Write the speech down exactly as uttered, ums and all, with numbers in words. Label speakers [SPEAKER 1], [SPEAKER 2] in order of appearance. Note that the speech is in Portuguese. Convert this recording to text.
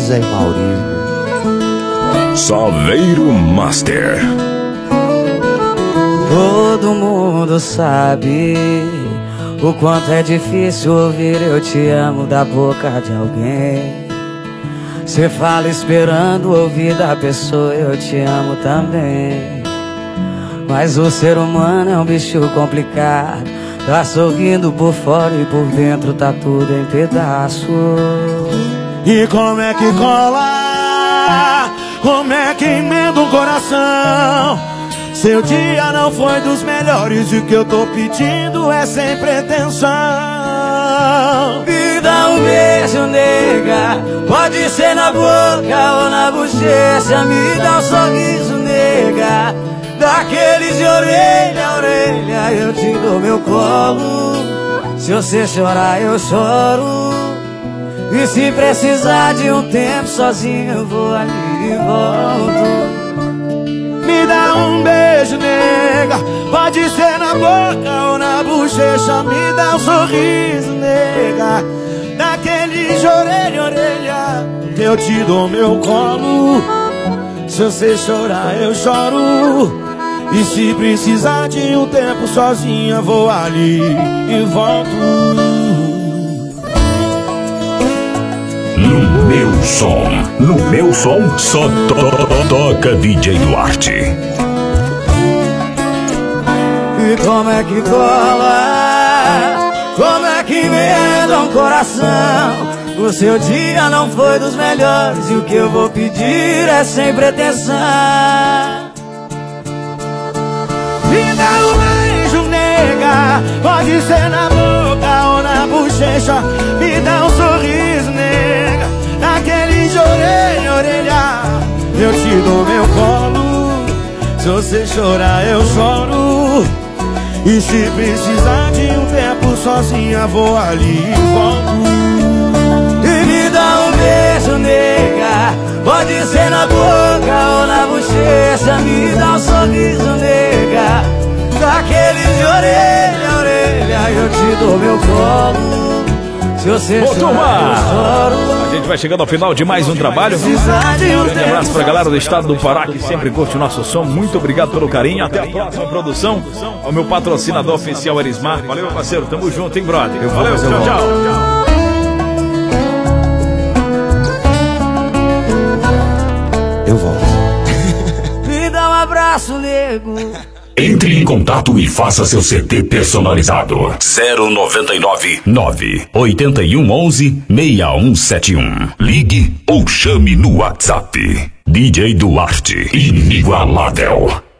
[SPEAKER 1] Isa e Maurício.
[SPEAKER 2] Saveiro Master.
[SPEAKER 3] Todo mundo sabe o quanto é difícil ouvir eu te amo da boca de alguém. Cê fala esperando ouvir da pessoa eu te amo também. Mas o ser humano é um bicho complicado. Tá sorrindo por fora e por dentro tá tudo em pedaços.
[SPEAKER 4] E como é que cola? Como é que emenda um coração? Seu dia não foi dos melhores e o que eu tô pedindo é sem pretensão.
[SPEAKER 3] Me dá um beijo, nega, pode ser na boca ou na bochecha. Me dá um sorriso, nega, daqueles de orelha a orelha. Eu te dou meu colo, se você chorar eu choro. E se precisar de um tempo sozinho eu vou ali e volto.
[SPEAKER 4] Me dá um beijo, nega, pode ser na boca ou na bochecha. Me dá um sorriso, nega, daquele de orelha a orelha. Eu te dou meu colo, se você chorar eu choro. E se precisar de um tempo sozinha vou ali e volto.
[SPEAKER 2] No meu som, no meu som, só to to toca D J Duarte.
[SPEAKER 3] E como é que cola? Como é que emenda um coração? O seu dia não foi dos melhores e o que eu vou pedir é sem pretensão.
[SPEAKER 4] Me dá um beijo, nega, pode ser na boca ou na bochecha. Me dá um sorriso, nega, daquele de orelha a orelha. Eu te dou meu colo, se você chorar eu choro. E se precisar de um tempo sozinha vou ali e volto.
[SPEAKER 3] E me dá um beijo, nega, pode ser na boca ou na bochecha. Me dá um sorriso, nega, daqueles de orelha a orelha. Eu te dou meu colo, se você
[SPEAKER 5] Ô,
[SPEAKER 3] chorar
[SPEAKER 5] turma,
[SPEAKER 3] eu choro.
[SPEAKER 5] a gente vai chegando ao final de mais um trabalho. Um grande abraço pra galera do estado do Pará que sempre curte o nosso som. Muito obrigado pelo carinho. Até a próxima produção. Ao meu patrocinador oficial Erismar. Valeu, meu parceiro. Tamo junto, hein, brother? Valeu, tchau, tchau, tchau.
[SPEAKER 1] Eu volto.
[SPEAKER 3] Me dá um abraço, nego.
[SPEAKER 2] Entre em contato e faça seu C D personalizado. zero noventa e nove, nove oito um onze, seis um sete um. Ligue ou chame no WhatsApp. D J Duarte, inigualável.